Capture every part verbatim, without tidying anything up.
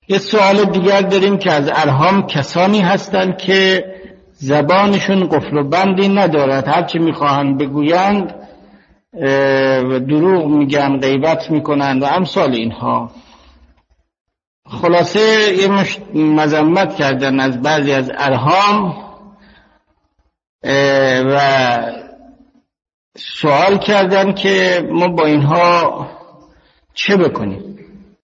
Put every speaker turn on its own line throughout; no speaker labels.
یه سوال دیگر داریم که از ارهام کسانی هستند که زبانشون قفل و بندی ندارد، هرچی میخواهند بگویند و دروغ میگن، غیبت میکنند و امثال اینها. خلاصه یه مش مذمت کردن از بعضی از ارهام و سوال کردن که ما با اینها چه بکنیم.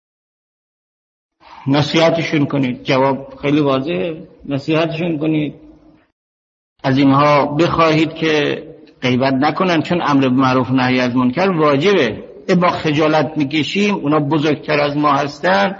نصیحتشون کنید. جواب خیلی واضحه، نصیحتشون کنید، از اینها بخواهید که غیبت نکنن، چون امر به معروف و نهی از منکر واجبه. ما خجالت میکشیم، اونا بزرگتر از ما هستن،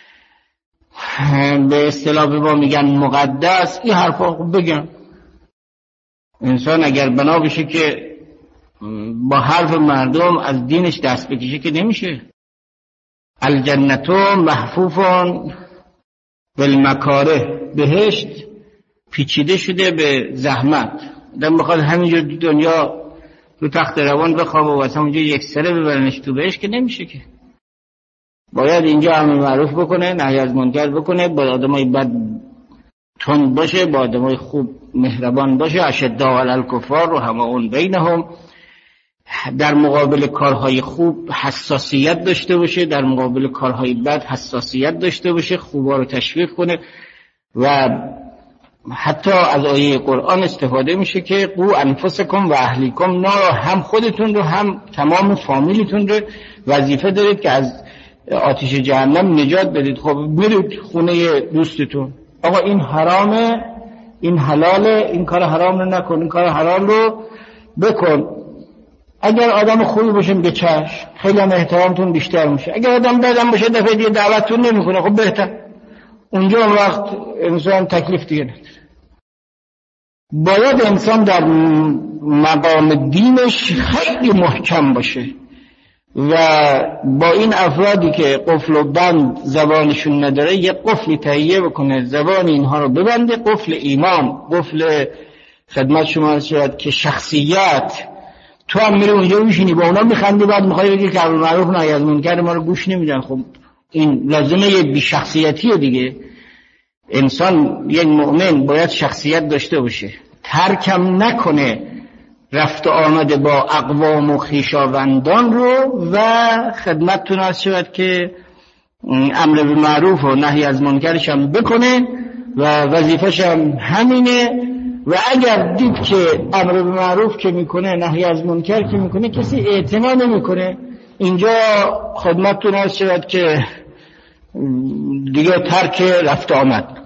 به اصطلاح به ما میگن مقدس. این حرفا بگم. انسان اگر بنا بشه که با حرف مردم از دینش دست بکشه که نمیشه. الجنتو محفوفون بالمکاره، بهشت پیچیده شده به زحمت. آدم بخواد همینجور دنیا رو تخت روان بخوابه و اصلا اونجا یک سره ببرنش تو بهشت که نمیشه که. باید اینجا امر معروف بکنه، نهی از منکر بکنه، با آدمای بد تند باشه، با آدمای خوب مهربان باشه. اشداء علی الکفار و همه اون بینهم. در مقابل کارهای خوب حساسیت داشته باشه، در مقابل کارهای بد حساسیت داشته باشه، خوبا رو تشویق کنه. و حتی از آیه قرآن استفاده میشه که قو انفسکم و اهلیکم نارا، هم خودتون رو هم تمام فامیلتون رو وظیفه دارید که از آتش جهنم نجات بدید. خب برید خونه دوستتون، آقا این حرامه، این حلاله، این کار حرام رو نکن، این کار حلال رو بکن. اگر آدم خوبی باشه میگه چشم، خیلی هم احترامتون بیشتر میشه. اگر آدم بدم باشه دفعه دیگه دعوتتون نمیکنه، خب بهتر. اونجا اون وقت انسان تکلیف دیگه نداره. باید انسان در مقام دینش خیلی محکم باشه و با این افرادی که قفل و بند زبانشون نداره یه قفلی تهیه بکنه، زبان اینها رو ببنده. قفل ایمان، قفل خدمت شما شد که شخصیت. تو هم میره اونجا میشینی با اونا میخندی، بعد میخوای بگی که امر معروف و نهی از منکر ما رو گوش نمیدن. خب این لازمه یه بی شخصیتیه دیگه. انسان یک مؤمن باید شخصیت داشته باشه، ترکم نکنه رفت آمده با اقوام و خویشاوندان رو و خدمتتون عرض شود که امر به معروف و نهی از منکرش هم بکنه و وظیفش هم همینه. و اگر دید که امر به معروف که میکنه، نهی از منکر که میکنه، کسی اعتنا نمیکنه، اینجا خدمتتون عرض شود که دیگه ترک رفت آمد.